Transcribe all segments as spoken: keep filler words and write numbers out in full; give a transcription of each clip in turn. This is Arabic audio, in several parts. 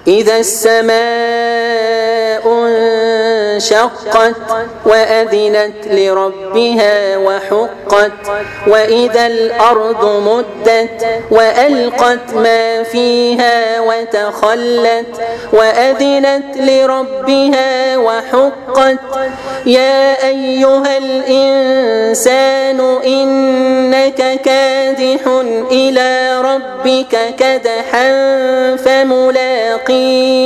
إذا السماء انشقت وأذنت لربها وحقت وإذا الأرض مدت وألقت ما فيها وتخلت وأذنت لربها وحقت يا أيها الإنسان إنك كادح إلى ربك كدحا فملاقيه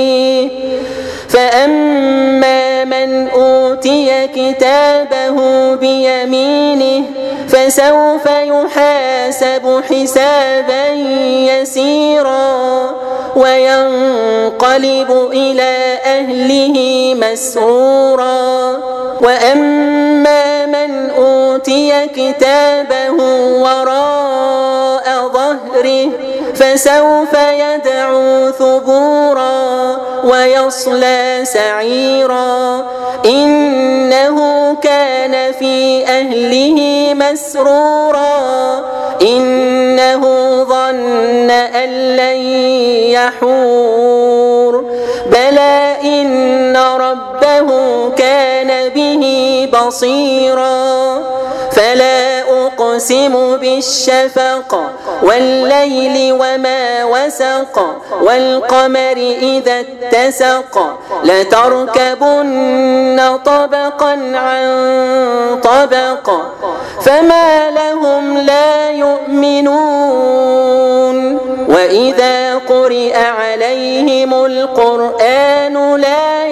فأما من أوتي كتابه بيمينه فسوف يحاسب حسابا يسيرا وينقلب إلى أهله مسرورا وأما من أوتي كتابه وراء ظهره فسوف يدعو ثبورا ويصلى سعيرا إنه كان في أهله مسرورا إنه ظن أن لن يحور بلى إن ربه كان به بصيرا فلا أقسم بالشفق والليل وما وسق والقمر إذا اتسق لتركبن طبقا عن طبق فما لهم لا يؤمنون وإذا قرئ عليهم القرآن لا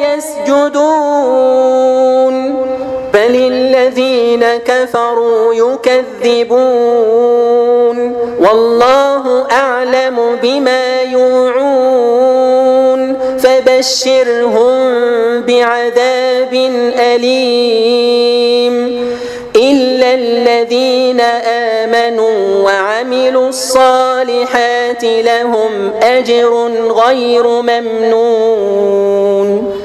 يسجدون بل الذين كفروا يكذبون والله أعلم بما يوعون فبشرهم بعذاب أليم إلا الذين آمنوا وعملوا الصالحات لهم أجر غير ممنون.